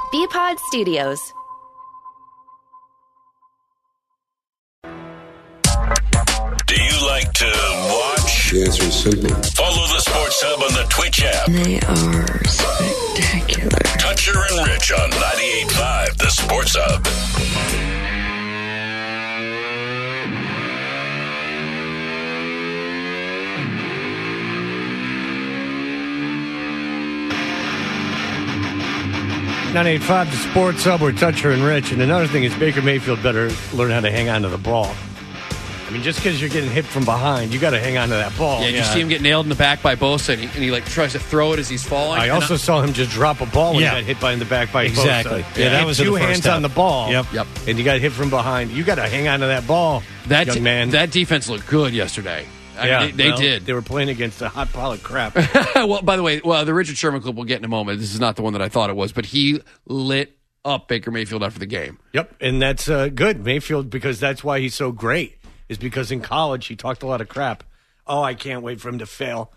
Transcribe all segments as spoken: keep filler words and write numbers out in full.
B-Pod Studios. Do you like to watch? The answer is simple. Follow the Sports Hub on the Twitch app. They are spectacular. Toucher and Rich on ninety-eight point five, the Sports Hub. ninety-eight point five, the Sports Hub, we're Toucher and Rich. And another thing is Baker Mayfield better learn how to hang on to the ball. I mean, just because you're getting hit from behind, you got to hang on to that ball. Yeah, you see him get nailed in the back by Bosa, and he, and he like tries to throw it as he's falling. I also I, saw him just drop a ball when yeah. he got hit by in the back by exactly. Bosa. Yeah, yeah, that was two the hands step. on the ball. Yep, yep. And you got hit from behind. You got to hang on to that ball, that young t- man. That defense looked good yesterday. I yeah, mean, they, they well, did. They were playing against a hot pile of crap. Well, by the way, well, the Richard Sherman clip we'll get in a moment. This is not the one that I thought it was, but he lit up Baker Mayfield after the game. Yep, and that's uh, good. Mayfield, because that's why he's so great, is because in college he talked a lot of crap. Oh, I can't wait for him to fail.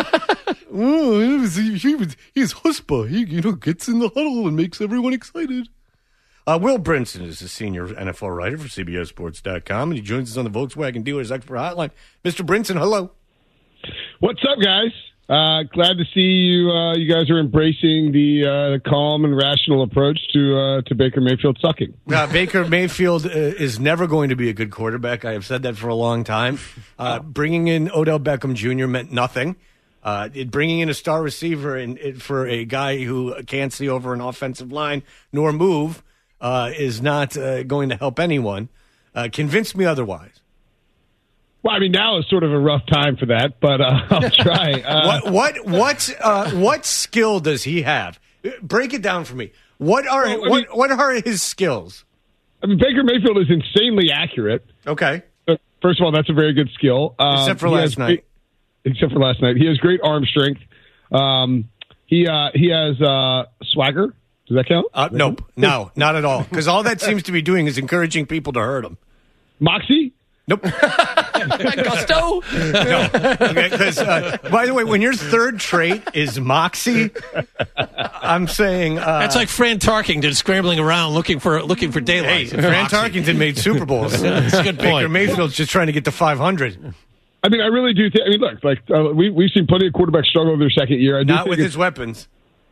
oh, he was, he was, he's chutzpah. He, you know, gets in the huddle and makes everyone excited. Uh, Will Brinson is a senior N F L writer for C B S Sports dot com, and he joins us on the Volkswagen Dealers Expert Hotline. Mister Brinson, hello. What's up, guys? Uh, glad to see you. Uh, you guys are embracing the, uh, the calm and rational approach to uh, to Baker Mayfield sucking. Uh, Baker Mayfield uh, is never going to be a good quarterback. I have said that for a long time. Uh, bringing in Odell Beckham Junior meant nothing. Uh, it, bringing in a star receiver and it, for a guy who can't see over an offensive line nor move uh, is not uh, going to help anyone. Uh, convince me otherwise. Well, I mean, now is sort of a rough time for that, but uh, I'll try. Uh, what what what uh, what skill does he have? Break it down for me. What are well, I what mean, what are his skills? I mean, Baker Mayfield is insanely accurate. Okay. Uh, first of all, that's a very good skill. Um, except for last night. Great, except for last night, he has great arm strength. Um, he uh, he has uh, swagger. Does that count? Uh, nope. No, not at all. Because all that seems to be doing is encouraging people to hurt him. Moxie. Nope. Gusto? No. Okay, because, uh, by the way, when your third trait is moxie, I'm saying... Uh, That's like Fran Tarkington scrambling around looking for looking for daylight. Hey, Fran Tarkington made Super Bowls. That's a good point. Baker Mayfield's just trying to get to five hundred. I mean, I really do think... I mean, look, like uh, we, we've seen plenty of quarterbacks struggle over their second year. I do Not think with his weapons.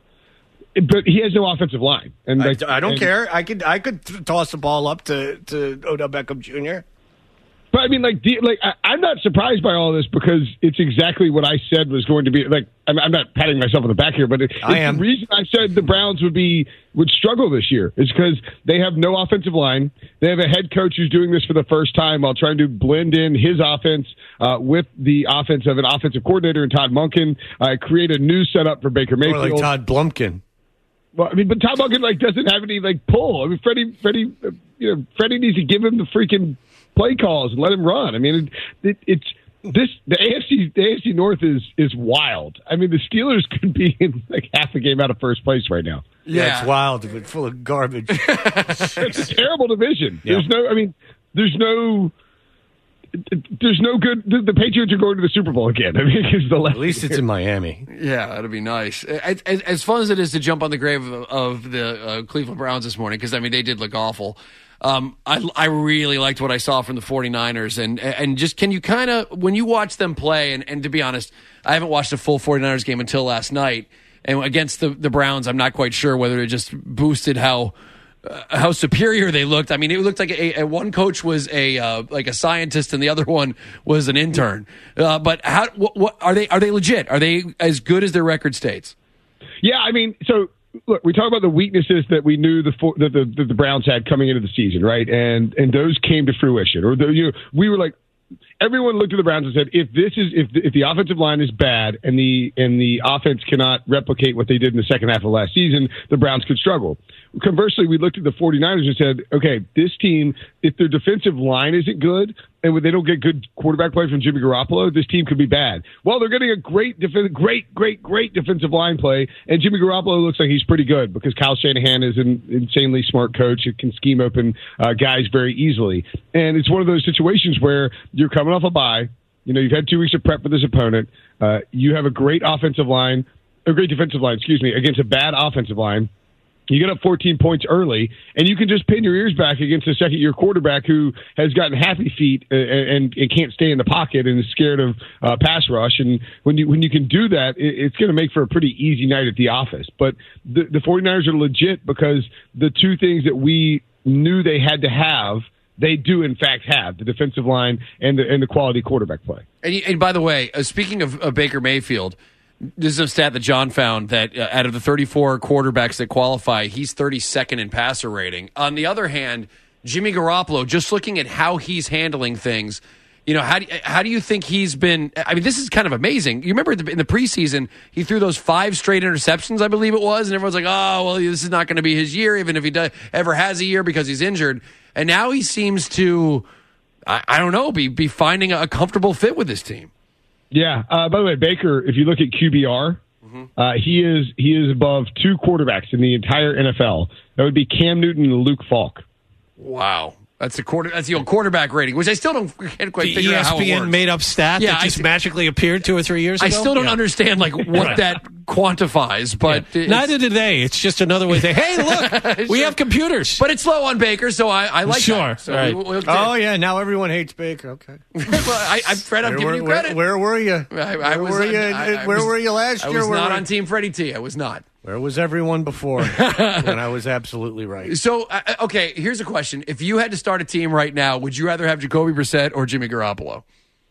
But he has no offensive line. And I, like, I don't and, care. I could I could th- toss the ball up to, to Odell Beckham Junior But I mean, like, the, like I, I'm not surprised by all this because it's exactly what I said was going to be. Like, I'm, I'm not patting myself on the back here, but it, I it's am. the reason I said the Browns would be would struggle this year is because they have no offensive line. They have a head coach who's doing this for the first time while trying to blend in his offense uh, with the offense of an offensive coordinator and Todd Monken, uh, create a new setup for Baker Mayfield. Or like Todd Blumpkin. Well, I mean, but Todd Monken like doesn't have any like pull. I mean, Freddie, Freddie, uh, you know, Freddie needs to give him the freaking play calls and let him run. I mean, it, it, it's this the A F C the A F C North is is wild. I mean, the Steelers could be in like half a game out of first place right now. Yeah, Yeah. it's wild, but full of garbage. It's a terrible division. Yeah. There's no. I mean, there's no. There's no good. The, the Patriots are going to the Super Bowl again. I mean, it's the At least it's in Miami. Yeah, that'd be nice. As, as, as fun as it is to jump on the grave of, of the uh, Cleveland Browns this morning, because, I mean, they did look awful. Um, I, I really liked what I saw from the 49ers. And, and just can you kind of, when you watch them play, and, and to be honest, I haven't watched a full 49ers game until last night. And against the, the Browns, I'm not quite sure whether it just boosted how uh, how superior they looked. I mean, it looked like a, a one coach was a uh, like a scientist and the other one was an intern. Uh, but how what, what are they? Are they legit? Are they as good as their record states? Yeah, I mean, so look, we talk about the weaknesses that we knew the that the, that the Browns had coming into the season, right? And and those came to fruition. Or the, you know, we were like, everyone looked at the Browns and said, if this is if the, if the offensive line is bad and the and the offense cannot replicate what they did in the second half of last season, the Browns could struggle. Conversely, we looked at the 49ers and said, okay, this team, if their defensive line isn't good and when they don't get good quarterback play from Jimmy Garoppolo, this team could be bad. Well, they're getting a great, def- great, great, great defensive line play, and Jimmy Garoppolo looks like he's pretty good because Kyle Shanahan is an insanely smart coach who can scheme open uh, guys very easily. And it's one of those situations where you're coming off a bye. You know, you've had two weeks of prep for this opponent. Uh, you have a great offensive line, a great defensive line, excuse me, against a bad offensive line. You get up fourteen points early, and you can just pin your ears back against a second-year quarterback who has gotten happy feet and, and, and can't stay in the pocket and is scared of uh, pass rush. And when you when you can do that, it, it's going to make for a pretty easy night at the office. But the, the 49ers are legit because the two things that we knew they had to have, they do in fact have: the defensive line and the and the quality quarterback play. And, and by the way, uh, speaking of uh, Baker Mayfield. This is a stat that John found that uh, out of the thirty-four quarterbacks that qualify, he's thirty-second in passer rating. On the other hand, Jimmy Garoppolo, just looking at how he's handling things, you know, how do, how do you think he's been? I mean, this is kind of amazing. You remember in the preseason, he threw those five straight interceptions, I believe it was, and everyone's like, oh, well, this is not going to be his year, even if he does, ever has a year because he's injured. And now he seems to, I, I don't know, be, be finding a comfortable fit with this team. Yeah. Uh, by the way, Baker, if you look at Q B R, mm-hmm. uh, he is he is above two quarterbacks in the entire N F L. That would be Cam Newton and Luke Falk. Wow. That's the quarter. That's the old quarterback rating, which I still don't can't quite the figure out how it E S P N works. made up stat Yeah, that just I, magically appeared two or three years ago. I still don't yeah. understand like what that quantifies, but yeah. neither do they. It's just another way to say, hey, look, we sure. have computers. But it's low on Baker, so I, I like sure. that. So right. we, we'll, Oh yeah, now everyone hates Baker. Okay, well, I, I'm Fred. I'm where, giving you where, credit. Where, where were you? I, I where was, were you? I, I where was, were you last I year? was where not were, on Team Freddie T. I was not. Where was everyone before? And I was absolutely right. So, uh, okay, here's a question. If you had to start a team right now, would you rather have Jacoby Brissett or Jimmy Garoppolo?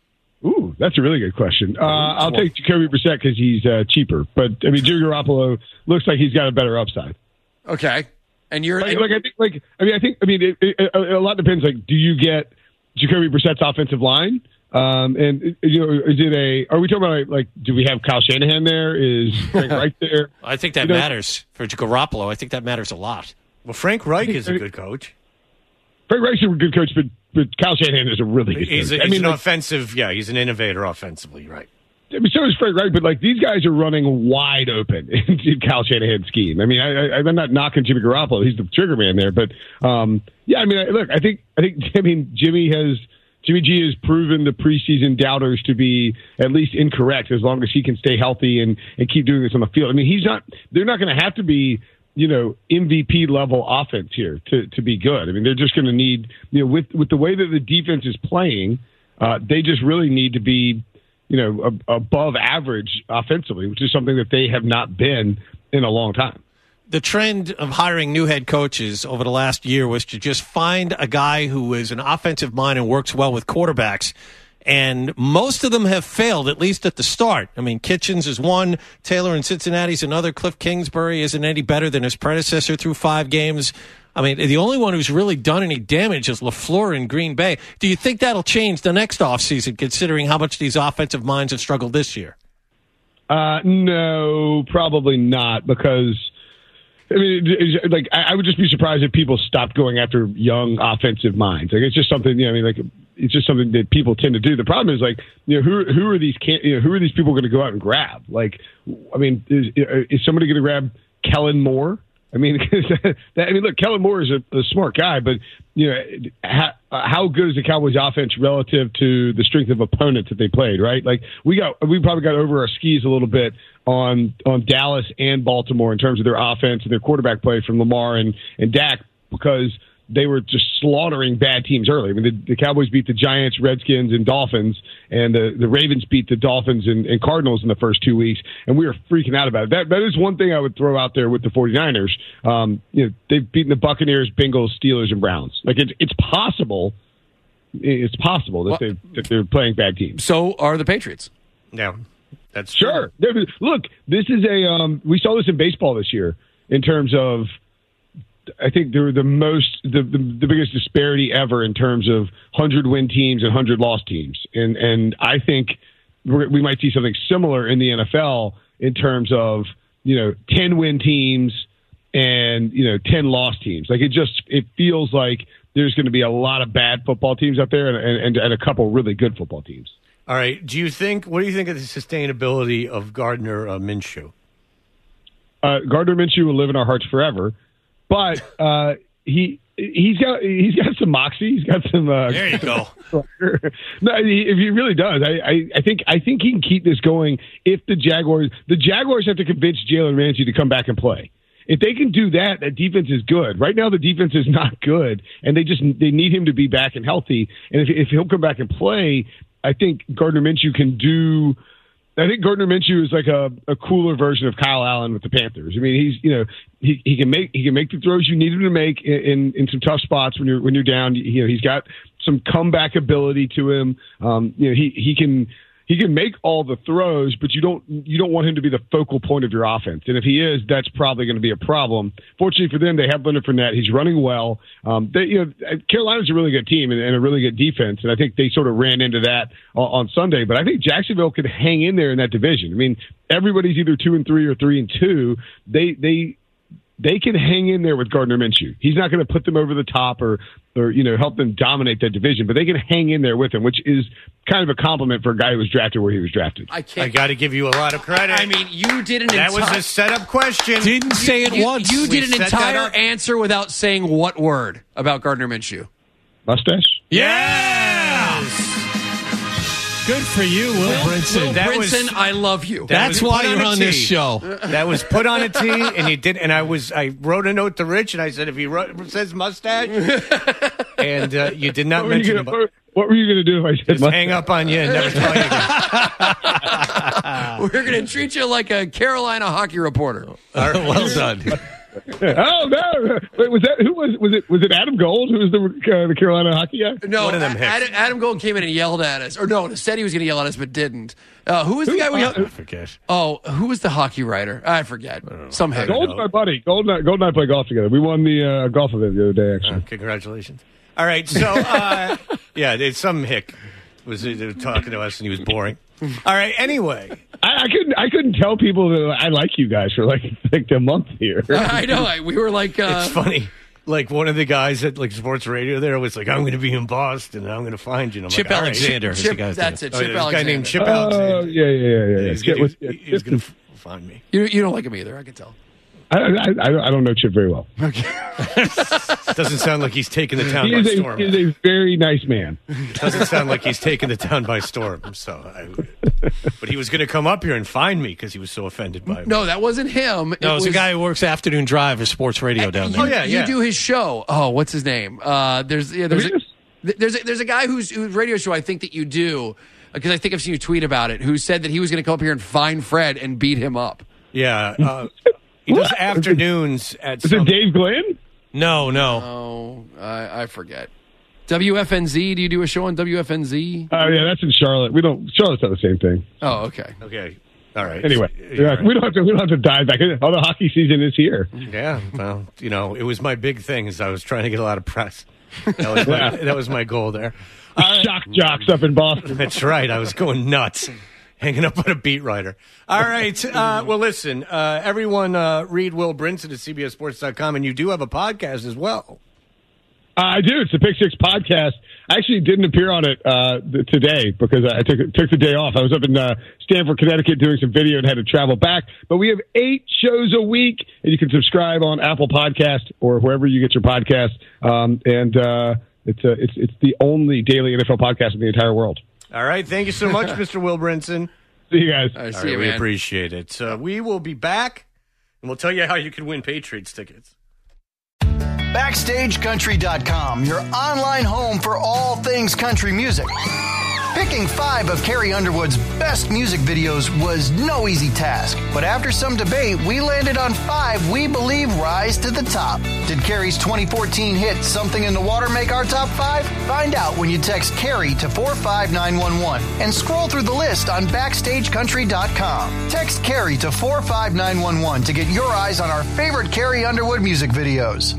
Ooh, that's a really good question. Uh, I'll take Jacoby Brissett because he's uh, cheaper. But, I mean, Jimmy Garoppolo looks like he's got a better upside. Okay. And you're... Like, and, like I think, like, I mean, I think, I mean, it, it, a, a lot depends. Like, do you get Jacoby Brissett's offensive line? Um, and, you know, is it a, are we talking about, like, like do we have Kyle Shanahan there? Is Frank Reich there? I think that you know, matters for Garoppolo. I think that matters a lot. Well, Frank Reich is a good coach. Frank Reich's a good coach, but, but Kyle Shanahan is a really good he's coach. A, he's I mean, an like, offensive, yeah, he's an innovator offensively, right? I mean, so is Frank Reich, but like these guys are running wide open in Kyle Shanahan's scheme. I mean, I, I, I'm not knocking Jimmy Garoppolo; he's the trigger man there. But um, yeah, I mean, I, look, I think, I think, I mean, Jimmy has Jimmy G has proven the preseason doubters to be at least incorrect as long as he can stay healthy and and keep doing this on the field. I mean, he's not; they're not going to have to be, you know, M V P level offense here to to be good. I mean, they're just going to need, you know, with with the way that the defense is playing, uh, they just really need to be, you know, ab- above average offensively, which is something that they have not been in a long time. The trend of hiring new head coaches over the last year was to just find a guy who is an offensive mind and works well with quarterbacks. And most of them have failed, at least at the start. I mean, Kitchens is one, Taylor in Cincinnati's another, Cliff Kingsbury isn't any better than his predecessor through five games. I mean, the only one who's really done any damage is LaFleur in Green Bay. Do you think that'll change the next offseason, considering how much these offensive minds have struggled this year? Uh, no, probably not, because I mean, it's, like I would just be surprised if people stopped going after young offensive minds. Like it's just something, you know, I mean, like it's just something that people tend to do. The problem is, like, you know, who who are these can you know, who are these people going to go out and grab? Like, I mean, is, is somebody going to grab Kellen Moore? I mean, that, I mean, look, Kellen Moore is a, a smart guy, but you know, how, how good is the Cowboys' offense relative to the strength of opponents that they played? Right? Like we got, we probably got over our skis a little bit on on Dallas and Baltimore in terms of their offense and their quarterback play from Lamar and and Dak, because they were just slaughtering bad teams early. I mean, the, the Cowboys beat the Giants, Redskins, and Dolphins, and the, the Ravens beat the Dolphins and, and Cardinals in the first two weeks, and we were freaking out about it. That that is one thing I would throw out there with the 49ers. Um, you know, they've beaten the Buccaneers, Bengals, Steelers, and Browns. Like, it's it's possible. It's possible that, well, they, that they're playing bad teams. So are the Patriots. Yeah, that's sure. True. Look, this is a um, we saw this in baseball this year in terms of, I think they were the most, the, the, the biggest disparity ever in terms of hundred-win teams and hundred-loss teams. And and I think we're, we might see something similar in the N F L in terms of, you know, ten-win teams and, you know, ten-loss teams. Like, it just, it feels like there's going to be a lot of bad football teams out there and, and, and a couple really good football teams. All right. Do you think, what do you think of the sustainability of Gardner uh, Minshew? Uh, Gardner Minshew will live in our hearts forever. But uh, he he's got he's got some moxie. He's got some. Uh, there you go. No, he, if he really does, I, I, I think I think he can keep this going. If the Jaguars the Jaguars have to convince Jalen Ramsey to come back and play, if they can do that, that defense is good. Right now, the defense is not good, and they just they need him to be back and healthy. And if, if he'll come back and play, I think Gardner Minshew can do. I think Gardner Minshew is like a, a cooler version of Kyle Allen with the Panthers. I mean, he's you know he, he can make he can make the throws you need him to make in, in, in some tough spots when you're when you're down. You know, he's got some comeback ability to him. Um, you know, he he can. He can make all the throws, but you don't you don't want him to be the focal point of your offense. And if he is, that's probably going to be a problem. Fortunately for them, they have Leonard Fournette. He's running well. Um, they, you know, Carolina's a really good team and, and a really good defense, and I think they sort of ran into that on, on Sunday. But I think Jacksonville could hang in there in that division. I mean, everybody's either two and three or three and two. They they. They can hang in there with Gardner Minshew. He's not going to put them over the top or, or you know, help them dominate that division, but they can hang in there with him, which is kind of a compliment for a guy who was drafted where he was drafted. I can't. I got to give you a lot of credit. I mean, you did an that entire. was a setup question. Didn't say it you, once. You We did an set that entire up. answer without saying what word about Gardner Minshew. Mustache? Yeah! Good for you, Will Brinson. Will That was- Brinson, I love you. That That's was why put on you're a on this tee. show. That was put on a tee, and you did. And I was, I wrote a note to Rich, and I said, if he wrote, says mustache, and uh, you did not What were you mention gonna- it. what- what were you going to do if I said Just mustache? hang up on you and never tell you again. We're going to treat you like a Carolina hockey reporter. Well done. Oh no! Wait, was that who was was it? Was it Adam Gold who was the uh, the Carolina hockey guy? No, One of them A- hicks. Adam, Adam Gold came in and yelled at us. Or no, said he was going to yell at us, but didn't. Uh, who was the guy we I forget. Oh, who was the hockey writer? I forget. Some heck. Gold's my buddy. Gold and I, Gold and I play golf together. We won the uh, golf event the other day. Actually, Uh, congratulations. All right, so uh, yeah, there's some hick was uh, talking to us, and he was boring. All right, anyway. I, I couldn't I couldn't tell people that I like you guys for like like a month here. I know. I, we were like, uh, It's funny. Like one of the guys at like sports radio there was like, "I'm going to be in Boston and I'm going to find you." And I'm Chip like, "All right." Alexander. is the Chip, guy's that's name. it. Oh, Chip there's a guy Alexander. named Chip Oh Alexander. yeah, yeah, yeah, yeah. He's Get gonna, with- he- he's going to f- find me. You, you don't like him either. I can tell. I, I, I I don't know Chip very well. Doesn't sound like he's taking the town He by is, a, storm. he is a very nice man. Doesn't sound like he's taking the town by storm. So, I, but he was going to come up here and find me because he was so offended by me. No, that wasn't him. No, it's was a guy who works afternoon drive at sports radio down You, there. Oh, yeah, yeah. you do his show. Oh, what's his name? Uh, there's yeah, there's a, Yes. th- there's a, there's a guy whose whose radio show I think that you do because I think I've seen you tweet about it. Who said that he was going to come up here and find Fred and beat him up? Yeah. Uh, he does What? afternoons at Is some. it Dave Glenn? No, no. Oh, I, I forget. W F N Z. Do you do a show on W F N Z? Oh yeah, that's in Charlotte. We don't. Charlotte's not the same thing. Oh, okay. Okay. All right. Anyway, You're yeah, right. we don't have to. We don't have to dive back in. Oh, the hockey season is here. Yeah, well, you know, it was my big thing is I was trying to get a lot of press. That was my, that was my goal there. Shock jocks up in Boston. That's right. I was going nuts, hanging up on a beat writer. All right. Uh, well, listen, uh, everyone uh, read Will Brinson at C B S Sports dot com, and you do have a podcast as well. Uh, I do. It's the Pick Six podcast. I actually didn't appear on it uh, th- today because I took took the day off. I was up in uh, Stamford, Connecticut, doing some video and had to travel back. But we have eight shows a week, and you can subscribe on Apple Podcast or wherever you get your podcast. Um, and uh, it's uh, it's it's the only daily N F L podcast in the entire world. All right. Thank you so much, Mister Will Brinson. See you guys. I All see right, you, we man. appreciate it. Uh, we will be back, and we'll tell you how you can win Patriots tickets. Backstage Country dot com, your online home for all things country music. Picking five of Carrie Underwood's best music videos was no easy task, but after some debate, we landed on five we believe rise to the top. Did Carrie's twenty fourteen hit Something in the Water make our top five? Find out when you text Carrie to four five nine one one and scroll through the list on Backstage Country dot com. Text Carrie to four five nine one one to get your eyes on our favorite Carrie Underwood music videos.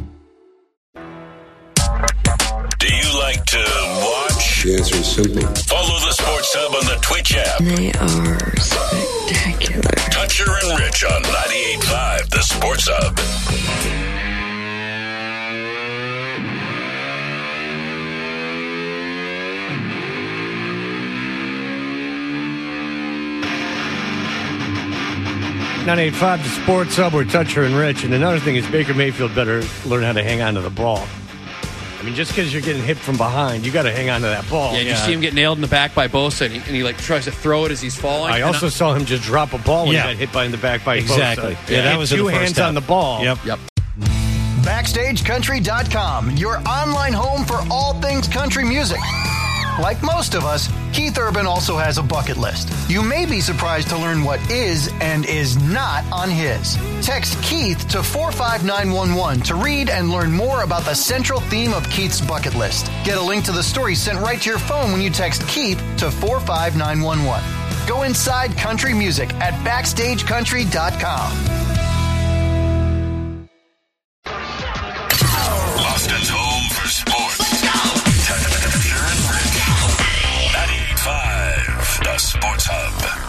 Do you like to watch? The answer is simple. Follow the Sports Hub on the Twitch app. They are spectacular. Toucher and Rich on ninety-eight point five, the Sports Hub. ninety-eight point five, the Sports Hub, we're Toucher and Rich. And another thing is Baker Mayfield better learn how to hang on to the ball. I mean, just because you're getting hit from behind, you got to hang on to that ball. Yeah, did you see him get nailed in the back by Bosa, and he, and he like tries to throw it as he's falling? I also I, saw him just drop a ball when yeah. he got hit by in the back by exactly. Bosa. Yeah, yeah, that was two the first hands step. on the ball. Yep. Yep. Backstage Country dot com, your online home for all things country music. Like most of us, Keith Urban also has a bucket list. You may be surprised to learn what is and is not on his. Text Keith to four five nine one one to read and learn more about the central theme of Keith's bucket list. Get a link to the story sent right to your phone when you text Keith to four five nine one one. Go inside country music at backstage country dot com. Boston's home for sports. ninety-eight point five, the Sports Hub.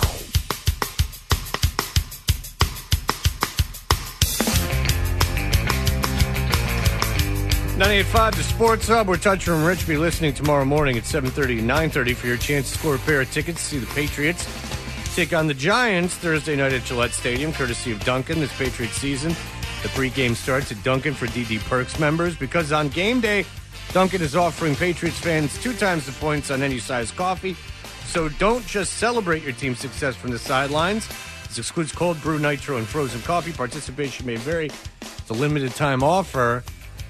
ninety-eight point five, the Sports Hub. We're Touch Room Rich. Be listening tomorrow morning at seven thirty to nine thirty for your chance to score a pair of tickets to see the Patriots take on the Giants Thursday night at Gillette Stadium, courtesy of Dunkin' this Patriots season. The pregame starts at Dunkin' for D D Perks members because on game day, Dunkin' is offering Patriots fans two times the points on any size coffee. So don't just celebrate your team's success from the sidelines. This excludes cold brew, nitro, and frozen coffee. Participation may vary. It's a limited time offer.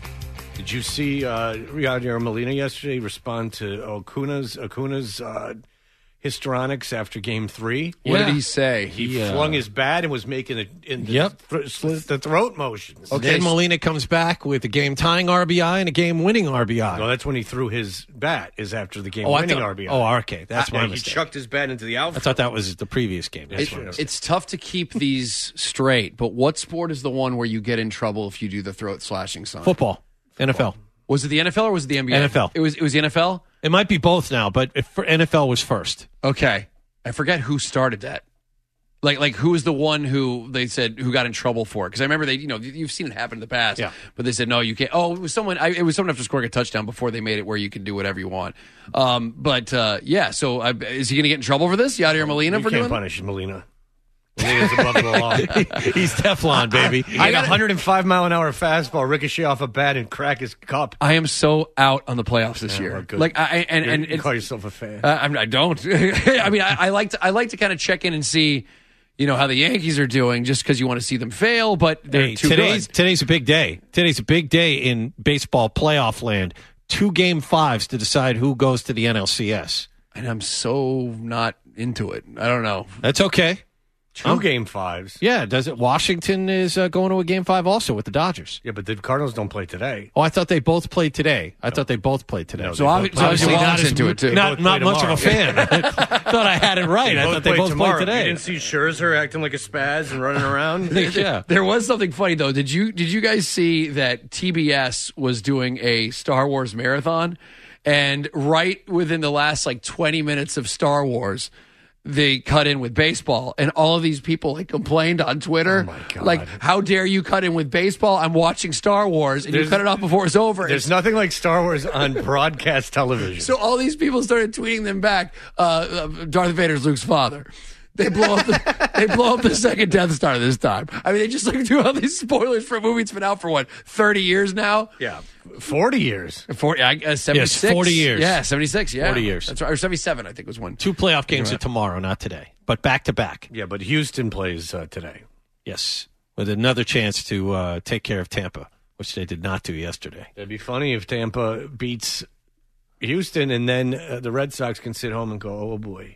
Did you see uh, Yadier Molina yesterday respond to Acuna's Acuna's uh, histrionics after Game Three? What Yeah. did he say? He, He uh, flung his bat and was making it in the, Yep. th- slit the throat motions. Okay. Then Molina comes back with a game-tying R B I and a game-winning R B I. No, that's when he threw his bat. Is after the oh, I game-winning thought, R B I. oh, okay. That's Yeah, my he mistake. chucked his bat into the outfield. I thought that was the previous game. That's It- my mistake. It's tough to keep these straight, but what sport is the one where you get in trouble if you do the throat slashing sign? Football, N F L. Was it the N F L or was it the N B A? N F L. It was. It was the N F L. It might be both now, but if for N F L was first. Okay, I forget who started that. Like, like who was the one who they said who got in trouble for it? Because I remember they, you know, you've seen it happen in the past. Yeah. But they said no, you can't. Oh, it was someone. I, it was someone after scoring a touchdown before they made it where you can do whatever you want. Um, but uh, yeah, so uh, is he going to get in trouble for this? Yadier Molina You for can't doing? punish Molina. Molina's above the law. He's Teflon, baby. He had a one hundred five mile an hour fastball ricochet off a bat and crack his cup. I am so out on the playoffs this Yeah, year. well, good. Like I and You're- and you it's- call yourself a fan. Uh, I, mean, I don't. I mean, I, I like to. I like to kind of check in and see, you know, how the Yankees are doing, just because you want to see them fail. But they're Hey, too today's good. today's a big day. Today's a big day in baseball playoff land. Two game fives to decide who goes to the N L C S. And I'm so not into it. I don't know. That's okay. Two game fives. Yeah, does it? Washington is uh, going to a game five also with the Dodgers. Yeah, but the Cardinals don't play today. Oh, I thought they both played today. I thought they both played today. No, So they obvi- both so obviously play- Juan's as- into it, too. Not, They not both much play of a fan. I thought I had it right. I thought they both tomorrow. played You today. didn't see Scherzer acting like a spaz and running around? Yeah. There was something funny though. Did you did you guys see that T B S was doing a Star Wars marathon, and right within the last like twenty minutes of Star Wars, they cut in with baseball, and all of these people like complained on Twitter, Oh, my God. like, "How dare you cut in with baseball? I'm watching Star Wars, and you There's- cut it off before it's over." There's It's- nothing like Star Wars on broadcast television. So all these people started tweeting them back. Uh, uh, Darth Vader's Luke's father. They blow up. The, they blow up the second Death Star this time. I mean, they just like do all these spoilers for a movie that's been out for what thirty years now. yeah, forty years. Forty, uh, seventy-six. forty years. Yeah, seventy-six. Yeah, forty years. That's right. Or seventy-seven, I think was one. Two playoff games are tomorrow, not today, but back to back. Yeah, but Houston plays uh, today. Yes, with another chance to uh, take care of Tampa, which they did not do yesterday. It'd be funny if Tampa beats Houston and then uh, the Red Sox can sit home and go, oh, boy,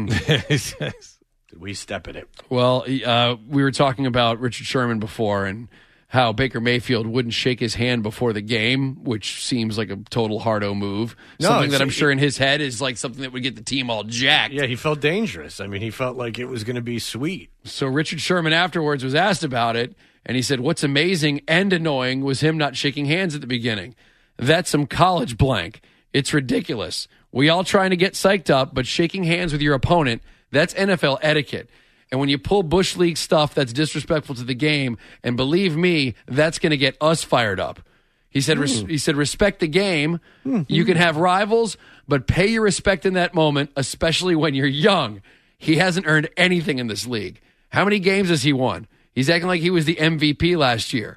did we step in it? Well, uh, we were talking about Richard Sherman before and how Baker Mayfield wouldn't shake his hand before the game, which seems like a total hardo move. No, something that it's- I'm sure in his head is like something that would get the team all jacked. Yeah, he felt dangerous. I mean, he felt like it was going to be sweet. So Richard Sherman afterwards was asked about it, and he said, "What's amazing and annoying was him not shaking hands at the beginning. That's some college blank. It's ridiculous. We all trying to get psyched up, but shaking hands with your opponent, that's N F L etiquette. And when you pull Bush League stuff that's disrespectful to the game, and believe me, that's going to get us fired up." He said, res- he said, respect the game. You can have rivals, but pay your respect in that moment, especially when you're young. He hasn't earned anything in this league. How many games has he won? He's acting like he was the M V P last year.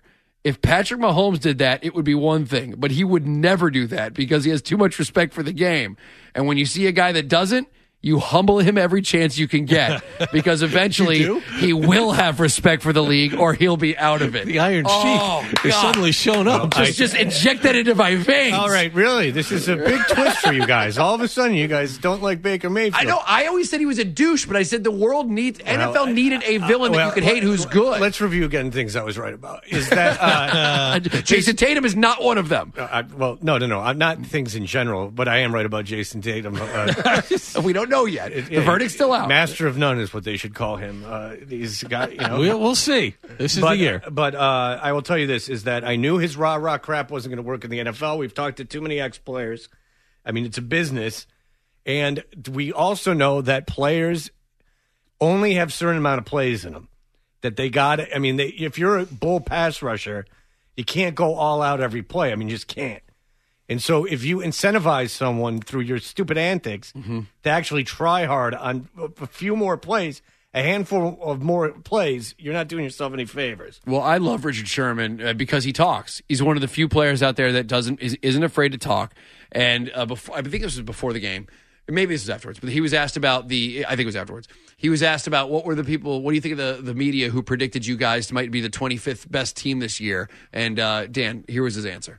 If Patrick Mahomes did that, it would be one thing, but he would never do that because he has too much respect for the game. And when you see a guy that doesn't, you humble him every chance you can get because eventually he will have respect for the league or he'll be out of it. The Iron oh, Sheik is suddenly shown up. Just, I, just inject that into my veins. All right, really? This is a big twist for you guys. All of a sudden, you guys don't like Baker Mayfield. I know. I always said he was a douche, but I said the world needs, well, N F L needed a villain uh, well, that you could hate who's good. Let's review again things I was right about. Is that uh, Jason Tatum is not one of them. Uh, I, well, no, no, no. I'm not things in general, but I am right about Jason Tatum. Uh, we don't know yet. It, the it, verdict's still out. Master of none is what they should call him. Uh, these guys, you know. We'll, we'll see. This is but, the year. But uh, I will tell you this, is that I knew his rah-rah crap wasn't going to work in the N F L. We've talked to too many ex-players. I mean, it's a business. And we also know that players only have a certain amount of plays in them. That they got, I mean, they, if you're a bull pass rusher, you can't go all out every play. I mean, you just can't. And so if you incentivize someone through your stupid antics mm-hmm. to actually try hard on a few more plays, a handful of more plays, you're not doing yourself any favors. Well, I love Richard Sherman uh, because he talks. He's one of the few players out there that doesn't is, isn't afraid to talk. And uh, before, I think this was before the game. Maybe this was afterwards, but he was asked about the, I think it was afterwards. He was asked about what were the people, what do you think of the, the media who predicted you guys might be the twenty-fifth best team this year? And uh, Dan, here was his answer.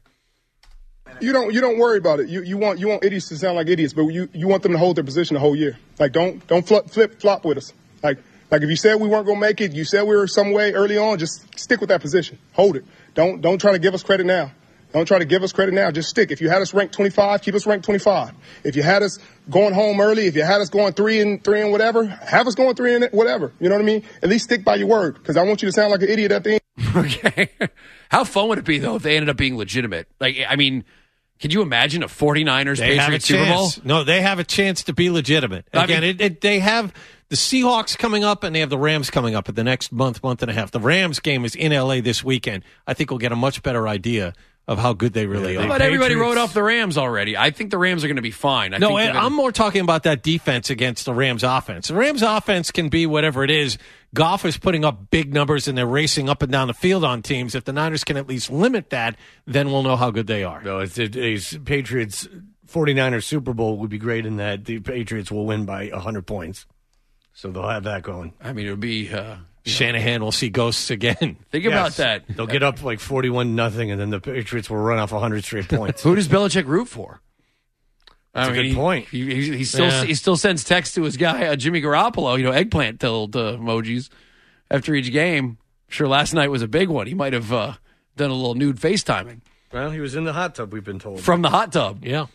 You don't you don't worry about it. You you want you want idiots to sound like idiots, but you, you want them to hold their position the whole year. Like don't don't flip flip flop with us. Like like if you said we weren't gonna make it, you said we were some way early on, just stick with that position. Hold it. Don't don't try to give us credit now. Don't try to give us credit now. Just stick. If you had us ranked twenty-five, keep us ranked twenty-five. If you had us going home early, if you had us going three and three and whatever, have us going three and whatever. You know what I mean? At least stick by your word, because I want you to sound like an idiot at the end. Okay. How fun would it be, though, if they ended up being legitimate? Like, I mean, could you imagine a 49ers they Patriots Super Bowl? No, they have a chance to be legitimate. Again, I mean, it, it, they have the Seahawks coming up and they have the Rams coming up in the next month, month and a half. The Rams game is in L A this weekend. I think we'll get a much better idea of how good they really yeah, are. But everybody wrote off the Rams already. I think the Rams are going to be fine. I no, think gonna... I'm more talking about that defense against the Rams offense. The Rams offense can be whatever it is. Goff is putting up big numbers and they're racing up and down the field on teams. If the Niners can at least limit that, then we'll know how good they are. No, it's, it's Patriots 49ers Super Bowl would be great in that the Patriots will win by one hundred points. So they'll have that going. I mean, it would be... Uh... Shanahan will see ghosts again. Think yes. about that. They'll get up like forty-one nothing, and then the Patriots will run off one hundred straight points. Who does Belichick root for? That's I mean, a good point. He, he, he still yeah. he still sends texts to his guy uh, Jimmy Garoppolo, you know, eggplant tilt uh, emojis after each game. I'm sure last night was a big one. He might have uh, done a little nude FaceTiming. Well, he was in the hot tub, we've been told. From the hot tub. Yeah.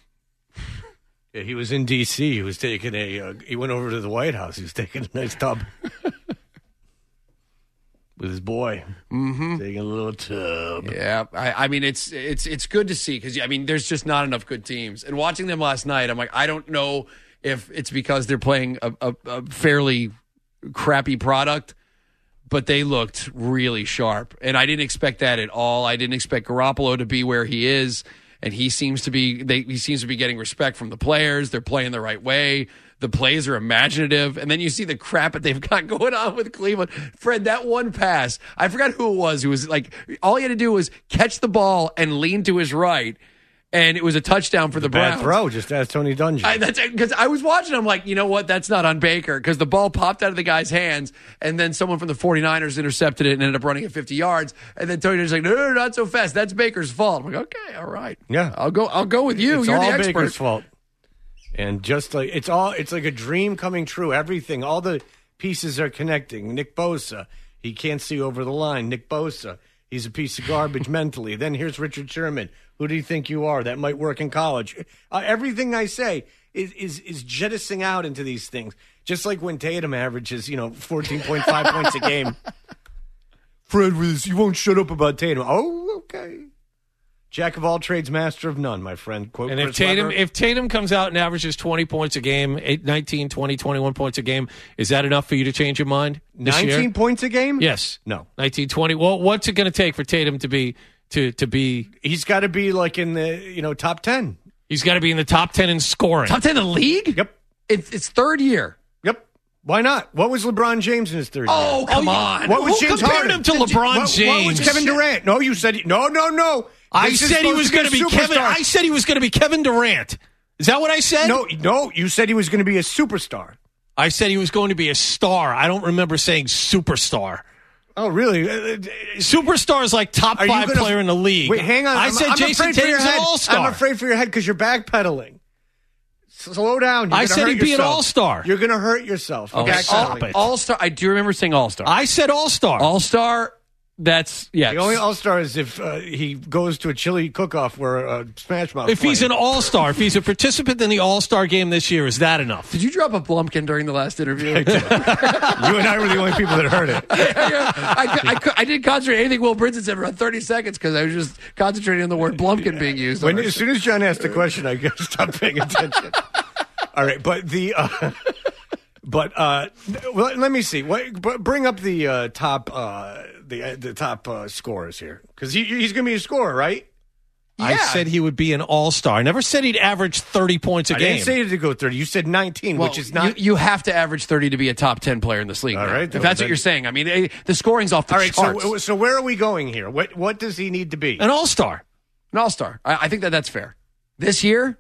Yeah, he was in D C He was taking a. Uh, he went over to the White House. He was taking a nice tub. With his boy, mm-hmm. taking a little tub. Yeah, I, I mean it's it's it's good to see because I mean there's just not enough good teams. And watching them last night, I'm like I don't know if it's because they're playing a, a, a fairly crappy product, but they looked really sharp, and I didn't expect that at all. I didn't expect Garoppolo to be where he is, and he seems to be. They, he seems to be getting respect from the players. They're playing the right way. The plays are imaginative. And then you see the crap that they've got going on with Cleveland. Fred, that one pass, I forgot who it was. Who was like, all he had to do was catch the ball and lean to his right. And it was a touchdown for the Browns. Bad throw, just ask Tony Dungy. I, that's because I was watching. I'm like, you know what? That's not on Baker because the ball popped out of the guy's hands, and then someone from the 49ers intercepted it and ended up running it fifty yards. And then Tony Dungy's like, no, no, no, not so fast. That's Baker's fault. I'm like, okay, all right, yeah, I'll go. I'll go with you. It's You're all the expert. Baker's fault. And just like it's all, it's like a dream coming true. Everything, all the pieces are connecting. Nick Bosa, he can't see over the line. Nick Bosa, he's a piece of garbage mentally. Then here's Richard Sherman. Who do you think you are? That might work in college. Uh, everything I say is, is is jettisoning out into these things. Just like when Tatum averages, you know, fourteen point five points a game. Fred, you won't shut up about Tatum. Oh, okay. Jack of all trades, master of none, my friend. Quote and if Chris Tatum Webber. if Tatum comes out and averages twenty points a game, eight, nineteen, twenty, twenty-one points a game, is that enough for you to change your mind this nineteen year? points a game? Yes. No. nineteen, twenty. Well, what's it going to take for Tatum to be to to be He's got to be like in the, you know, top ten. He's got to be in the top ten in scoring. Top ten in the league? Yep. It's it's third year. Yep. Why not? What was LeBron James in his third Oh, year? come on. What was Who James compared Harden? him to LeBron what, James? What was Kevin Durant? No, you said he, no, no, no. I This is said he supposed was to going to be a Kevin. superstar. I said he was going to be Kevin Durant. Is that what I said? No, no. You said he was going to be a superstar. I said he was going to be a star. I don't remember saying superstar. Oh, really? Uh, Superstar is like top Are you five gonna- player in the league. Wait, hang on. I I'm, said I'm Jason afraid for your Tatum's an head. all-star. I'm afraid for your head because you're backpedaling. Slow down. You're I gonna said hurt he'd be an yourself. all-star. You're going to hurt yourself. Oh, Okay, stop backpedaling. it. All Star. I do remember saying All Star. I said all-star. All Star. That's yeah. The only all-star is if uh, he goes to a chili cook-off where uh, Smash Mouth. if he's an playing. all-star, if he's a participant in the all-star game this year, is that enough? Did you drop a Blumpkin during the last interview? You and I were the only people that heard it. yeah, yeah. I, I, I, I didn't concentrate anything Will Brinson said for about thirty seconds because I was just concentrating on the word Blumpkin being used. When, as soon as John asked a question, I got to stop paying attention. All right, but the uh, but uh, well, let me see. What br- bring up the uh, top uh, the uh, the top uh, scorers here because he, he's going to be a scorer, right? I said he would be an all-star. I never said he'd average thirty points a I game. didn't say to go thirty. You said nineteen, Well, which is not. You, you have to average thirty to be a top ten player in this league. All now, right, if then- that's then- what you're saying. I mean, eh, the scoring's off the All right, charts. so so where are we going here? What what does he need to be? An all-star. An all star. I, I think that that's fair. This year,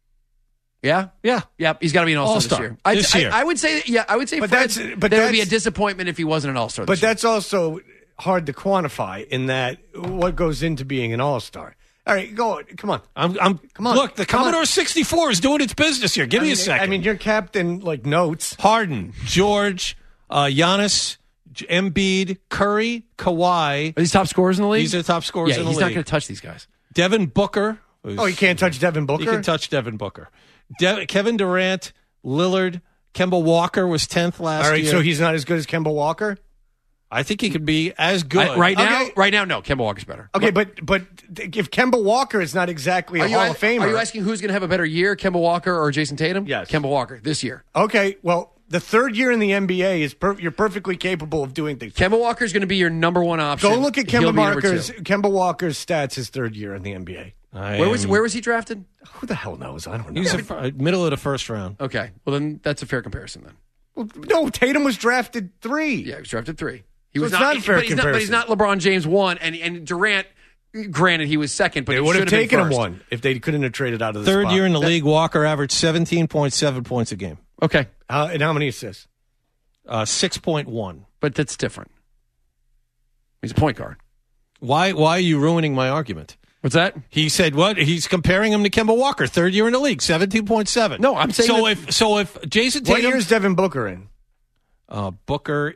yeah, Yeah. yeah, he's got to be an all star this All-star year. I, this I- year. I, would say, yeah, I would say, But Fred, that's- but there would be a that's- disappointment if he wasn't an all star. But that's also hard to quantify in that what goes into being an all-star. All right, go on. Come on. I'm, I'm, Come on. Look, the Come on. Commodore sixty-four is doing its business here. Give I me mean, a second. I mean, you're captain like notes. Harden, George, uh, Giannis, J- Embiid, Curry, Kawhi. Are these top scorers in the league? These are the top scorers yeah, in the he's league. not going to touch these guys. Devin Booker. who's- Oh, you can't touch Devin Booker? You can touch Devin Booker. De- Kevin Durant, Lillard, Kemba Walker was tenth last All right, year. so he's not as good as Kemba Walker? I think he could be as good. I- right now, Okay. right now, no. Kemba Walker's better. Okay, but but if Kemba Walker is not exactly a Are you, Hall a- of Famer. are you asking who's going to have a better year, Kemba Walker or Jason Tatum? Yes. Kemba Walker this year. Okay, well, the third year in the N B A is per- you're perfectly capable of doing things. Kemba Walker's going to be your number one option. Go look at He'll Kemba be number Walker's two. Kemba Walker's stats his third year in the N B A. I Where was am- where was he drafted? Who the hell knows? I don't know. He's a fir- middle of the first round. Okay, well then that's a fair comparison then. Well, no, Tatum was drafted three. Yeah, he was drafted three. He So was it's not a fair but he's not, but he's not LeBron James one, and and Durant. Granted, he was second, but They he would have should been taken him first. one if they couldn't have traded out of the Third spot. year in the That- league, Walker averaged seventeen point seven points a game. Okay, Uh, and how many assists? Uh, six point one. but that's different. He's a point guard. Why, why are you ruining my argument? What's that? He said what? He's comparing him to Kemba Walker, third year in the league, seventeen point seven. No, I'm saying So that- if so if Jason What Tatum year is Devin Booker in? uh, Booker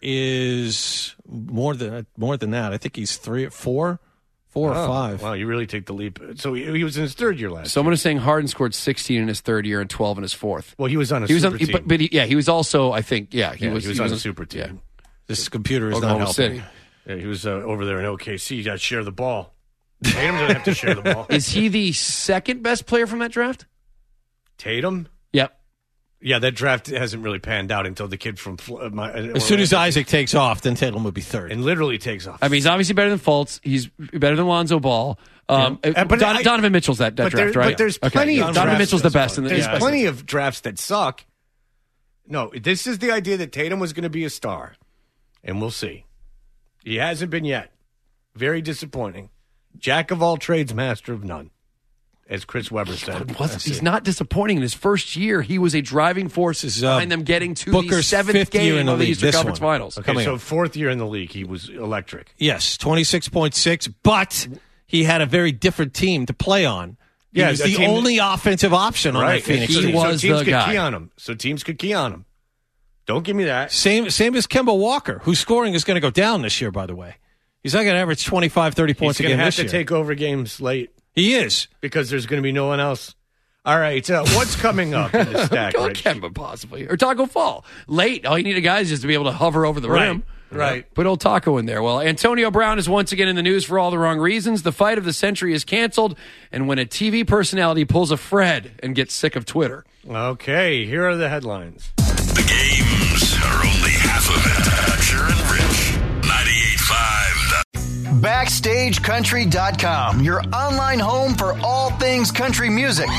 is more than more than that. I think he's three, four, four or Oh, five. Wow, you really take the leap. So he, he was in his third year last. Someone is saying Harden scored sixteen in his third year and twelve in his fourth. Well, he was on a He was super on, team. but, but he, yeah, he was also, I think, yeah, he yeah, was, he was on a super team. Yeah. This computer is Oklahoma not helping. City. Yeah, he was uh, over there in O K C. You got to share the ball. Tatum doesn't have to share the ball. Is he the second best player from that draft? Tatum? Yep. Yeah, that draft hasn't really panned out until the kid from Fl- uh, my, As soon as Isaac takes off, then Tatum would be third. and literally takes off. I mean, he's obviously better than Fultz. He's better than Lonzo Ball. Um, Yeah. uh, But Don, I- Donovan Mitchell's that, that but there- draft, right? but there's Okay. plenty of Donovan drafts Mitchell's the that best. In the, There's yeah. plenty of drafts that suck. No, this is the idea that Tatum was going to be a star, and we'll see. He hasn't been yet. Very disappointing. Jack of all trades, master of none, as Chris Webber said. Wasn't- he's not disappointing. In his first year, he was a driving force This is, uh, behind them getting to the Booker's seventh fifth year game in the of the league, Eastern this Conference one. Finals. Okay, coming so up. fourth year in the league, he was electric. Yes, twenty-six point six, but he had a very different team to play on. He Yeah, was that the team- only offensive option on Right. that Phoenix He so, team. was so teams the could guy. key on him. So teams could key on him. Don't give me that. Same same as Kemba Walker, whose scoring is going to go down this year, by the way. He's not going to average twenty-five, thirty points He's a going game to have this to year. take over games late He is. because there's going to be no one else. All right, uh, what's coming up in the stack? Go Rich? Kemba, possibly. Or Taco Fall. Late. All you need a guy is just to be able to hover over the Right, rim. right. Put old Taco in there. Well, Antonio Brown is once again in the news for all the wrong reasons. The fight of the century is canceled, and when a T V personality pulls a Fred and gets sick of Twitter. Okay, here are the headlines. The games are only half of it. Hatcher and Rich. ninety-eight point five. Backstage Country dot com, your online home for all things country music.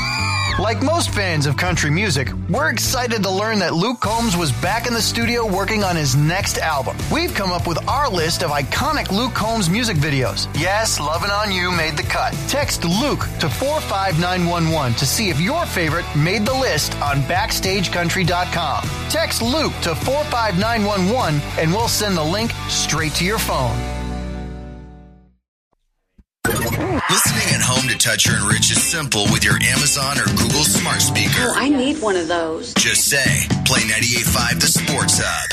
Like most fans of country music, we're excited to learn that Luke Combs was back in the studio working on his next album. We've come up with our list of iconic Luke Combs music videos. Yes, Lovin' On You made the cut. Text Luke to four five nine one one to see if your favorite made the list on backstage country dot com. Text Luke to four five nine one one and we'll send the link straight to your phone. Listening at home to Toucher and Rich is simple with your Amazon or Google smart speaker. Oh, I need one of those. Just say, play ninety-eight point five The Sports Hub.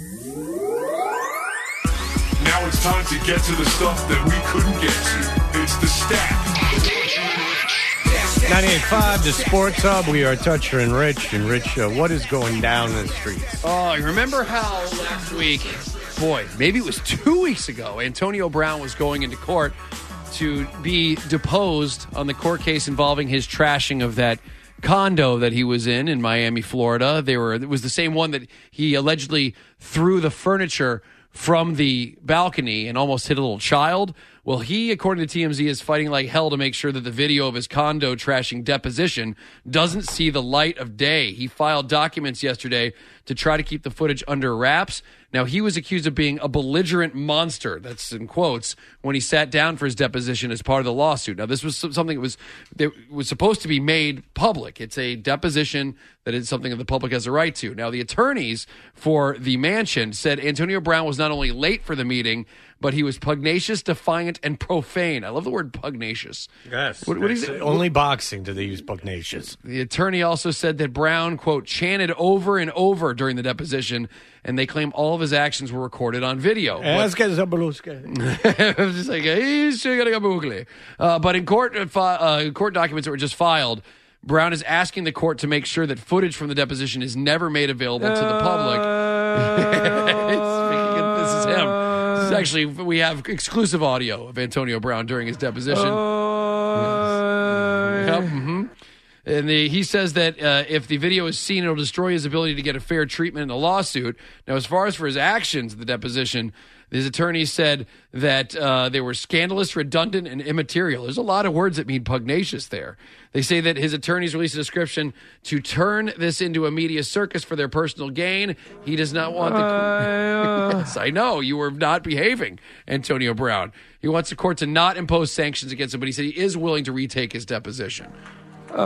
Now it's time to get to the stuff that we couldn't get to. It's the stat. ninety-eight point five, the Sports Hub. We are Toucher and Rich. And Rich, uh, what is going down in the streets? Oh, you remember how last week, boy, maybe it was two weeks ago, Antonio Brown was going into court to be deposed on the court case involving his trashing of that condo that he was in in Miami, Florida. They were it was the same one that he allegedly threw the furniture from the balcony and almost hit a little child. Well, he, according to T M Z, is fighting like hell to make sure that the video of his condo trashing deposition doesn't see the light of day. He filed documents yesterday to try to keep the footage under wraps. Now, he was accused of being a belligerent monster, that's in quotes, when he sat down for his deposition as part of the lawsuit. Now, this was something that was that was supposed to be made public. It's a deposition that is something that the public has a right to. Now, the attorneys for the mansion said Antonio Brown was not only late for the meeting, but he was pugnacious, defiant, and profane. I love the word pugnacious. Yes. What, what is it? Only boxing do they use pugnacious. The attorney also said that Brown, quote, chanted over and over during the deposition, and they claim all of his actions were recorded on video. But, just like, uh, but in court, uh, uh, court documents that were just filed, Brown is asking the court to make sure that footage from the deposition is never made available to the public. Speaking of, this is him. This is actually, we have exclusive audio of Antonio Brown during his deposition. Uh, yep, mm-hmm. And the, he says that uh, if the video is seen, it'll destroy his ability to get a fair treatment in the lawsuit. Now, as far as for his actions at the deposition, his attorney said that uh, they were scandalous, redundant, and immaterial. There's a lot of words that mean pugnacious there. They say that his attorneys released a description to turn this into a media circus for their personal gain. He does not want the... Uh, yes, I know. You were not behaving, Antonio Brown. He wants the court to not impose sanctions against him, but he said he is willing to retake his deposition. Uh,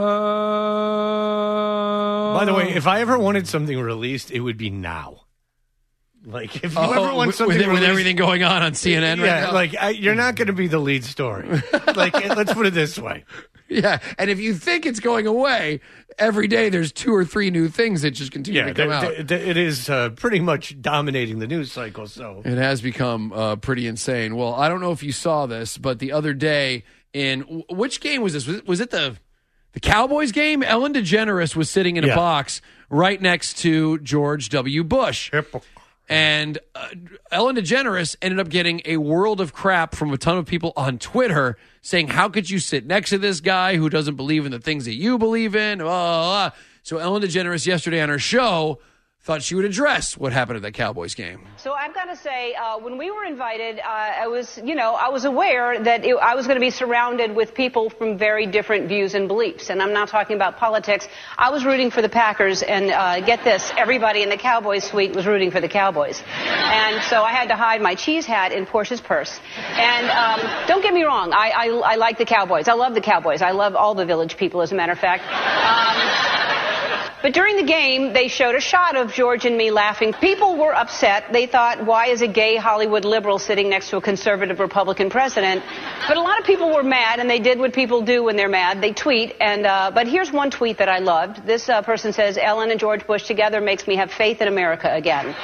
By the way, if I ever wanted something released, it would be now. Like, if you oh, ever want something with, released, with everything going on on C N N right yeah, now? like, I, you're not going to be the lead story. Like, let's put it this way. Yeah, and if you think it's going away, every day there's two or three new things that just continue yeah, to come th- out. th- th- it is uh, pretty much dominating the news cycle, so. It has become uh, pretty insane. Well, I don't know if you saw this, but the other day in, which game was this? Was it, was it the... The Cowboys game? Ellen DeGeneres was sitting in a yeah. box right next to George W. Bush. Yep. And uh, Ellen DeGeneres ended up getting a world of crap from a ton of people on Twitter saying, how could you sit next to this guy who doesn't believe in the things that you believe in? Blah, blah, blah. So Ellen DeGeneres yesterday on her show thought she would address what happened at that Cowboys game. So I've got to say, uh, when we were invited, uh, I was, you know, I was aware that it, I was going to be surrounded with people from very different views and beliefs. And I'm not talking about politics. I was rooting for the Packers, and uh, get this, everybody in the Cowboys suite was rooting for the Cowboys. And so I had to hide my cheese hat in Portia's purse. And um, don't get me wrong, I, I, I like the Cowboys. I love the Cowboys. I love all the Village people, as a matter of fact. Um, But during the game, they showed a shot of George and me laughing. People were upset. They thought, why is a gay Hollywood liberal sitting next to a conservative Republican president? But a lot of people were mad, and they did what people do when they're mad. They tweet. And uh, but here's one tweet that I loved. This uh, person says, Ellen and George Bush together makes me have faith in America again. And,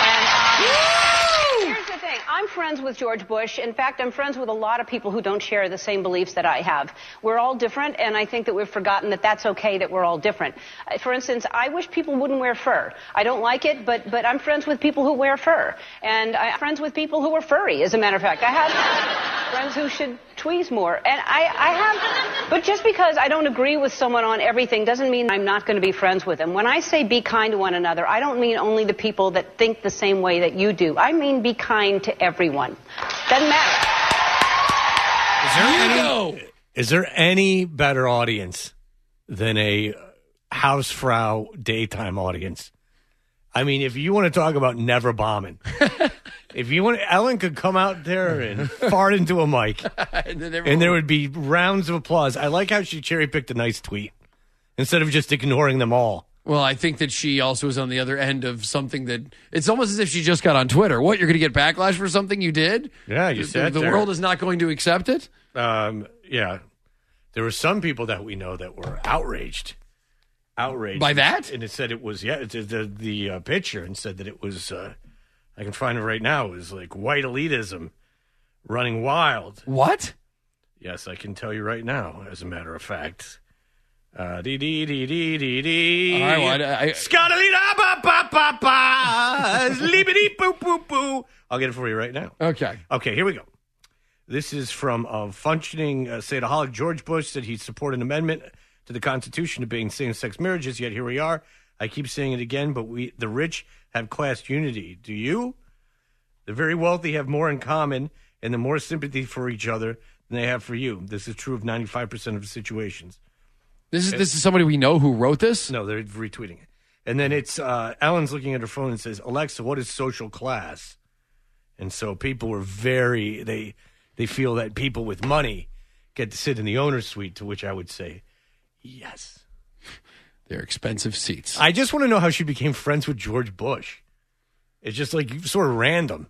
um, here's the thing. I'm friends with George Bush. In fact, I'm friends with a lot of people who don't share the same beliefs that I have. We're all different, and I think that we've forgotten that that's okay, that we're all different. Uh, for instance, I wish people wouldn't wear fur. I don't like it, but but I'm friends with people who wear fur. And I'm friends with people who are furry, as a matter of fact. I have friends who should tweeze more. And I, I have, but just because I don't agree with someone on everything doesn't mean I'm not going to be friends with them. When I say be kind to one another, I don't mean only the people that think the same way that you do. I mean be kind to everyone. Doesn't matter. Is there, any, is there any better audience than a Hausfrau daytime audience. I mean, if you want to talk about never bombing, if you want, Ellen could come out there and fart into a mic, and, and there would be rounds of applause. I like how she cherry picked a nice tweet instead of just ignoring them all. Well, I think that she also is on the other end of something that it's almost as if she just got on Twitter. What, you're going to get backlash for something you did? Yeah, you said the, the world is not going to accept it. Um, yeah, there were some people that we know that were outraged, outraged by that, and it said it was yeah, it, the the uh, picture and said that it was. Uh, I can find it right now. It was like white elitism running wild. What? Yes, I can tell you right now. As a matter of fact. Uh, dee dee dee dee dee dee. All right, well, I, I, Scott-a-lee-da, ba ba ba ba, sleepity boo boo boo. I'll get it for you right now. Okay. Okay, here we go. This is from a functioning uh, State-aholic. George Bush said he'd support an amendment to the Constitution to ban same-sex marriages. Yet here we are. I keep saying it again, but we, the rich, have class unity. Do you? The very wealthy have more in common and the more sympathy for each other than they have for you. This is true of ninety-five percent of the situations. This is this is somebody we know who wrote this? No, they're retweeting it. And then it's uh, Ellen's looking at her phone and says, Alexa, what is social class? And so people were very, they they feel that people with money get to sit in the owner's suite, to which I would say, yes. They're expensive seats. I just want to know how she became friends with George Bush. It's just like sort of random.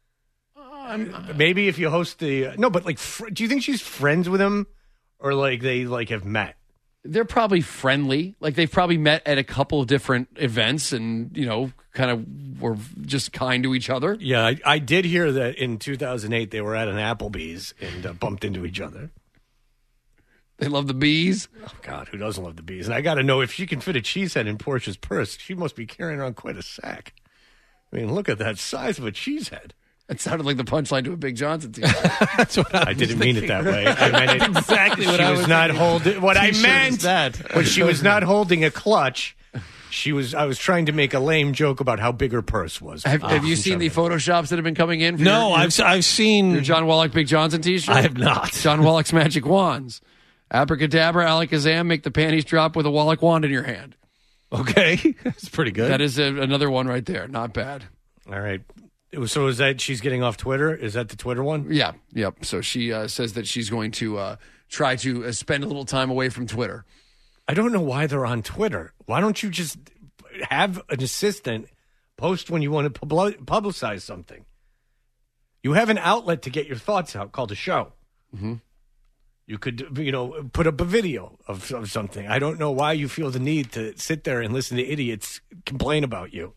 Um, Maybe if you host the, uh, no, but like, fr- do you think she's friends with him or like they like have met? They're probably friendly. Like they've probably met at a couple of different events and, you know, kind of were just kind to each other. Yeah, I, I did hear that in two thousand eight they were at an Applebee's and uh, bumped into each other. They love the bees. Oh, God, who doesn't love the bees? And I got to know if she can fit a cheese head in Portia's purse. She must be carrying around quite a sack. I mean, look at that size of a cheese head. It sounded like the punchline to a Big Johnson team. That's what I, I didn't mean it that way. I meant it exactly what she I was, was not thinking. holding. What I T-shirt meant is that. when she was not holding a clutch, she was. I was trying to make a lame joke about how big her purse was. Have, Oh, have you seen the photoshops that have been coming in? For No, your, your, I've I've seen your John Wallach Big Johnson T-shirt. I have not. John Wallach's magic wands. Abracadabra, alakazam, make the panties drop with a Wallach wand in your hand. Okay, that's pretty good. That is a, another one right there. Not bad. All right. So is that she's getting off Twitter? Is that the Twitter one? Yeah. Yep. So she uh, says that she's going to uh, try to uh, spend a little time away from Twitter. I don't know why they're on Twitter. Why don't you just have an assistant post when you want to pub- publicize something? You have an outlet to get your thoughts out called a show. Mm-hmm. You could, you know, put up a video of, of something. I don't know why you feel the need to sit there and listen to idiots complain about you.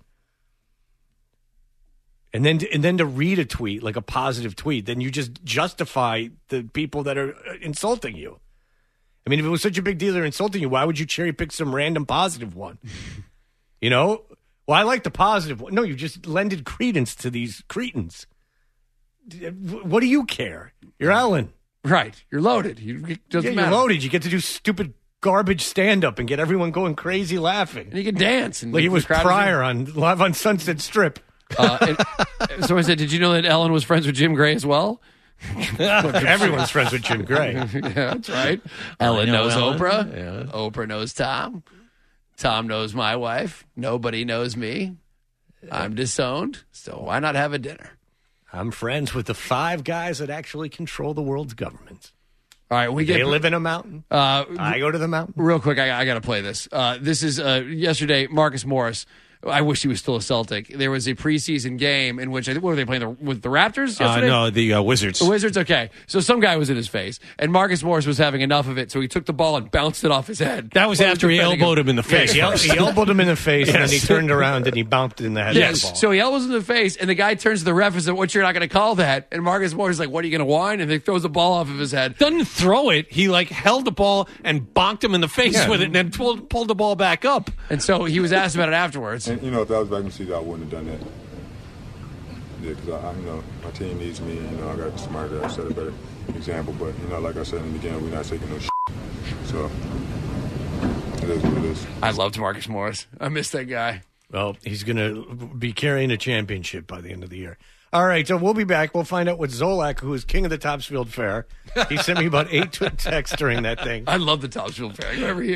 And then, to, and then to read a tweet, like a positive tweet, then you just justify the people that are insulting you. I mean, if it was such a big deal they're insulting you, why would you cherry pick some random positive one? You know? Well, I like the positive one. No, you just lended credence to these cretins. What do you care? You're Ellen. Right. You're loaded. You, it doesn't yeah, matter. You're loaded. You get to do stupid garbage stand-up and get everyone going crazy laughing. And you can dance. And like it was crowd Pryor on Live on Sunset Strip. Uh, and, someone said, did you know that Ellen was friends with Jim Gray as well? Everyone's friends with Jim Gray. Yeah, that's right. Ellen know knows Ellen. Oprah. Yeah. Oprah knows Tom. Tom knows my wife. Nobody knows me. I'm disowned. So why not have a dinner? I'm friends with the five guys that actually control the world's government. All right, we They get. live in a mountain. Uh, I go to the mountain. Real quick, I, I got to play this. Uh, this is uh, yesterday. Marcus Morris. I wish he was still a Celtic. There was a preseason game in which I think what were they playing the, with the Raptors yesterday? Uh, no, the uh, Wizards. The Wizards. Okay, so some guy was in his face, and Marcus Morris was having enough of it, so he took the ball and bounced it off his head. That was Well, after he defending elbowed him in the face. Yeah, first. he, el- he elbowed him in the face, and then he Yes. turned around and he bumped in the head Yes. of the ball. So he elbows in the face, and the guy turns to the ref and says, "What, you're not going to call that?" And Marcus Morris is like, "What, are you going to whine?" And he throws the ball off of his head. Doesn't throw it. He like held the ball and bonked him in the face Yeah. with it, and then pulled pulled the ball back up. And so he was asked about it afterwards. And, you know, if that was back in the season, I wouldn't have done that. Yeah, because I, I, you know, my team needs me. You know, I got smarter. I set a better example. But you know, like I said in the beginning, we're not taking no shit. So it is what it is. I loved Marcus Morris. I miss that guy. Well, he's going to be carrying a championship by the end of the year. All right, so we'll be back. We'll find out what Zolak, who is king of the Topsfield Fair, he sent me about eight texts during that thing. I love the Topsfield Fair. I go every year.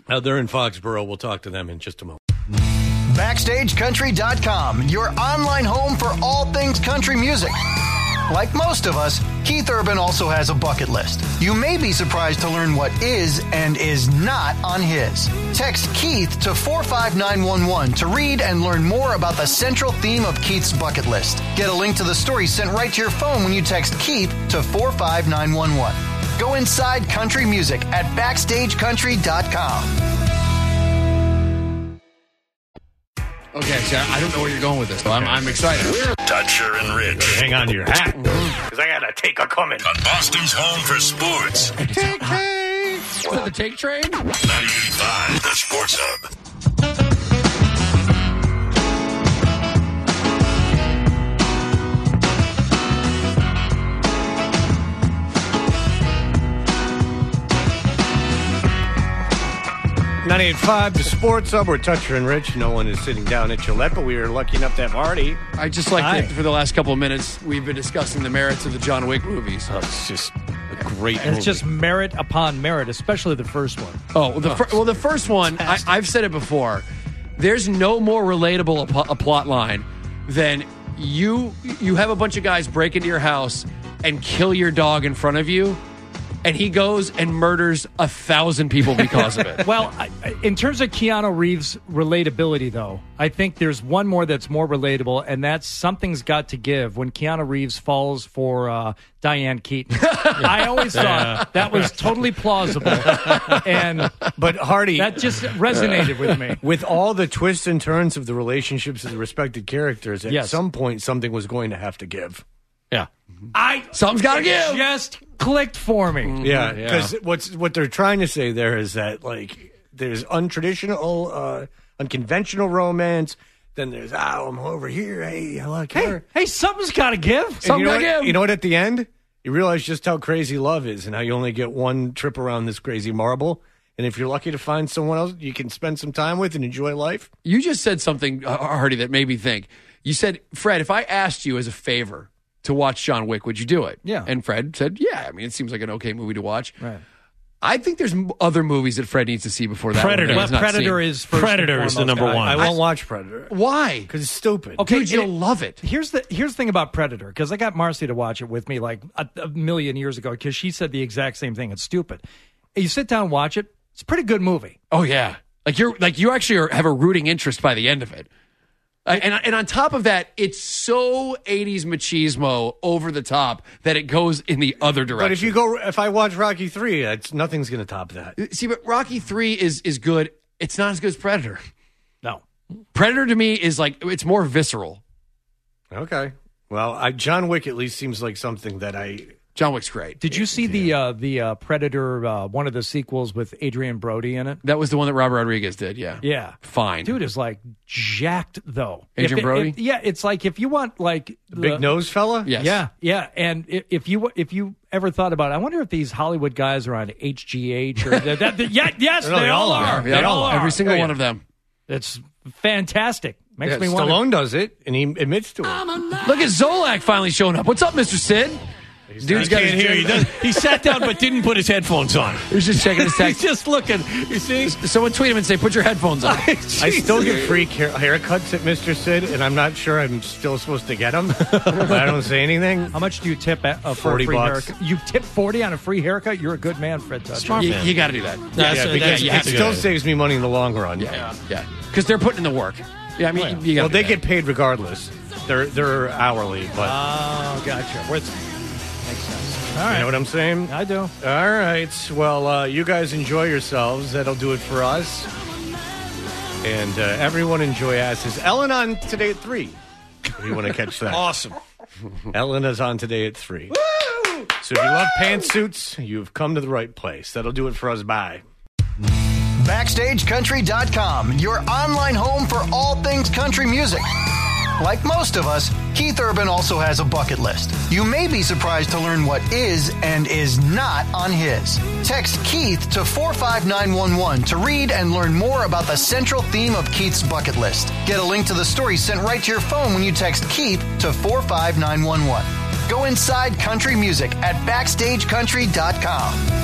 Uh, they're in Foxborough. We'll talk to them in just a moment. Backstage Country dot com, your online home for all things country music. Like most of us, Keith Urban also has a bucket list. You may be surprised to learn what is and is not on his. Text Keith to four five nine one one to read and learn more about the central theme of Keith's bucket list. Get a link to the story sent right to your phone when you text Keith to four five nine one one. Go inside country music at Backstage Country dot com. Okay, so I don't know where you're going with this, so I'm, I'm excited. Toucher and Rich. Hang on to your hat, because I got a take a coming. On Boston's home for sports. Take train. Is that the take train? ninety-eight point five, the Sports Hub. ninety-eight point five, the Sports Hub. We're Toucher and Rich. No one is sitting down at Gillette, but we are lucky enough to have Artie. I just like Hi. that for the last couple of minutes, we've been discussing the merits of the John Wick movies. Oh, it's just a great And it's just merit upon merit, especially the first one. Oh, well, the, fir- well, the first one, I, I've said it before. There's no more relatable a, pl- a plot line than you. You have a bunch of guys break into your house and kill your dog in front of you, and he goes and murders a thousand people because of it. Well, I- I- in terms of Keanu Reeves' relatability, though, I think there's one more that's more relatable, and that's Something's Got to Give when Keanu Reeves falls for uh, Diane Keaton. I always thought that was totally plausible, and But Hardy, that just resonated with me. with all the twists and turns of the relationships of the respected characters, at Yes. some point something was going to have to give. yeah. I Something's got to it give. just clicked for me. Yeah, yeah. because what's what they're trying to say there is that like there's untraditional, uh, unconventional romance. Then there's oh, I'm over here. Hey, I like Hey, her. hey, something's got to give. And Something you know gotta what? give. You know what? At the end, you realize just how crazy love is, and how you only get one trip around this crazy marble. And if you're lucky to find someone else you can spend some time with and enjoy life, You just said something, uh, Hardy, that made me think. You said, Fred, if I asked you as a favor to watch John Wick, would you do it? Yeah. And Fred said, yeah. I mean, it seems like an okay movie to watch. Right. I think there's m- other movies that Fred needs to see before that. Predator. one that Well, he's not Predator seen. is first Predator and is the foremost. number I- one. I won't watch Predator Why? because it's stupid. Okay, Dude, you'll it- love it. Here's the here's the thing about Predator, because I got Marcy to watch it with me like a, a million years ago, because she said the exact same thing. It's stupid. You sit down and watch it. It's a pretty good movie. Oh, yeah. Like you're like you actually are, have a rooting interest by the end of it. Uh, and and on top of that, it's so eighties machismo over the top that it goes in the other direction. But if you go, if I watch Rocky three, it's nothing's going to top that. see, but Rocky three is is good. It's not as good as Predator. No. Predator to me is like it's more visceral. Okay. Well, I, John Wick at least seems like something that I. John Wick's great. Did you see the uh, the uh, Predator, uh, one of the sequels with Adrian Brody in it? That was the one that Robert Rodriguez did. Yeah. Yeah. Fine. Dude is like jacked, though. Adrian If it- Brody? if- yeah, it's like if you want like The big nose fella? Yes. Yeah, yeah, and i- if you if you ever thought about it, I wonder if these Hollywood guys are on H G H or that, that, that- yeah, yes, No, they, they all all are. are. They Yeah, all are. Every single Oh, yeah. one of them. It's fantastic. Makes Yeah, me wonder. Stallone does it, and he admits to it. Look at Zolak finally showing up. What's up, Mister Sid? Dude's I got can't his hear. He, does, he sat down but didn't put his headphones on. He's just checking his He's text. just looking. You see? Someone tweet him and say, "Put your headphones on." I still get free hair- haircuts at Mister Sid, and I'm not sure I'm still supposed to get them. But I don't say anything. How much do you tip at, uh, for forty a free bucks. haircut? You tip forty on a free haircut? You're a good man, Fred Toucher. You, you got to do that. That's- Yeah, that's- because you it have to still do it. saves me money in the long run. Yeah, yeah. Because they're putting in the work. Yeah, I mean, Well, you got. Well, they get paid regardless. They're they're hourly, but Oh, gotcha. Where it's, makes sense. All right. you know what I'm saying? I do. All right. Well, uh, you guys enjoy yourselves. That'll do it for us. And uh, everyone enjoy asses. Ellen on today at three. If you want to catch that. Awesome. Ellen is on today at three. So if you love pantsuits, you've come to the right place. That'll do it for us. Bye. Backstage Country dot com, your online home for all things country music. Like most of us, Keith Urban also has a bucket list. You may be surprised to learn what is and is not on his. Text Keith to four five nine one one to read and learn more about the central theme of Keith's bucket list. Get a link to the story sent right to your phone when you text Keith to four five nine one one. Go inside country music at Backstage Country dot com.